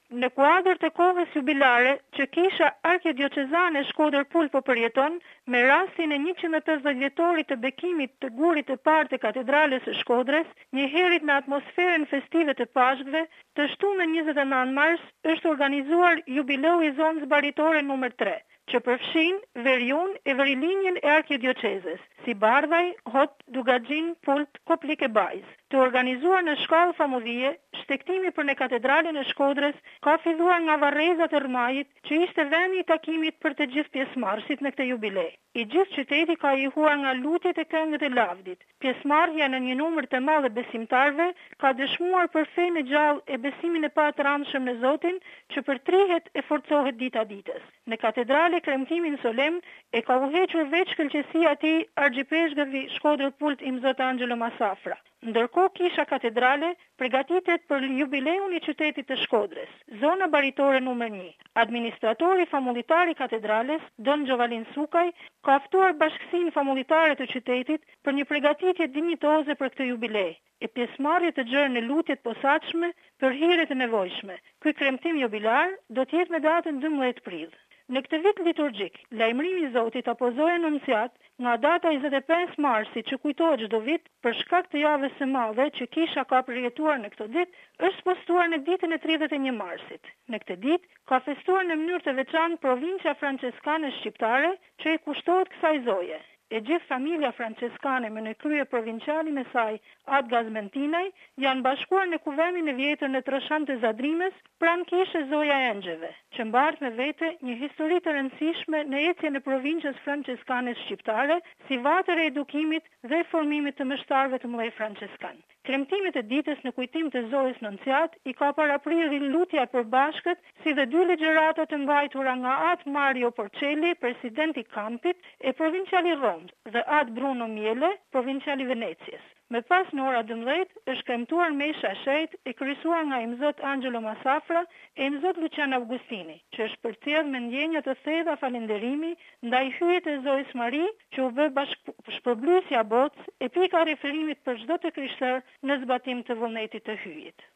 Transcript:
Në kuadër të kohës jubilare që Kisha Arkidiocezane Shkodër Pulë po përjeton, me rastin e 150 vjetorit të bekimit të gurit të parë të katedrales së Shkodrës, njëherët në atmosferën festive të Pashkëve, të shtunën 29 mars është organizuar jubileu i zonës baritore numër 3, që përfshin veriun e verilinjen e Arkidiocezes, si Bardhaj, Hot, Dugaxhin, Pult, Koplik e Bajz. Të organizuar në shkallë famullie, shtektimi për në katedralen e Shkodrës ka filluar nga varrezat e Rmajit, që ishte vendi i takimit për të gjithë pjesëmarrësit në këtë jubilej. I gjithë qyteti ka ihuar nga lutjet e këngët e lavdit. Pjesëmarrja në një numër të madh besimtarëve ka dëshmuar për fenë e gjallë e besimin e patërandshëm në Zotin, që përtrihet e forcohet dita ditës. Në katedrale kremtimin solemn e ka udhëhequr veç këlqësia e tij argjipeshgëvi Shkodër Pult i Zot Angelo Masafra. Ndërkohë Kisha Katedrale përgatitet për jubileun i qytetit të Shkodrës. Zona baritore numër 1. Administratori famullitar i katedrales, Don Gjovalin Sukaj, ka ftuar bashkësinë famulitare të qytetit për një përgatitje dinjitoze për këtë jubilej, e pjesëmarrje të gjerë në lutjet posaçme për hiret e nevojshme. Ky kremtim jubilar do të jetë me datën 12 prill. Në këtë vit liturgjik, lajmërimi i Zotit apo zoja nunciat nga data 25 marsi që kujtohet çdo vit për shkak të javës së madhe që Kisha ka përjetuar në këtë ditë, është postuar në ditën e 31 marsit. Në këtë ditë ka festuar në mënyrë të veçantë provincia franceskane shqiptare që i kushtohet kësaj zoje. E gjithë familja franceskane me në krye provincialin e saj, Ad Gazmentinaj, janë bashkuar në kuvendin e vjetër në Troshan të Zadrimes, pranë kishës Zoja e Engjëve, që mbart me vete një histori të rëndësishme në ecjen e provincës franceskane shqiptare, si vatër e edukimit dhe formimit të mështarëve të mëdhej franceskan. Kremtimit e ditës në kujtim të zojës Nunciat i ka paraprirë lutja e përbashkët, si dhe 2 legjërata të mbajtura nga At Mario Porcelli, presidenti i Kampit, e provinciali Romës, dhe At Bruno Miele, provinciali Venecias. Me pas në ora 12 është kremtuar mesha e shenjtë e kryesuar nga imzot Angelo Masafra e imzot Lucian Augustini, që është përcjell me ndjenja të thella falënderimi ndaj hyjet e Zojës Mari, që u bë shpërblysja botës e pika referimit për çdo të krishterë në zbatim të vullnetit të hyjit.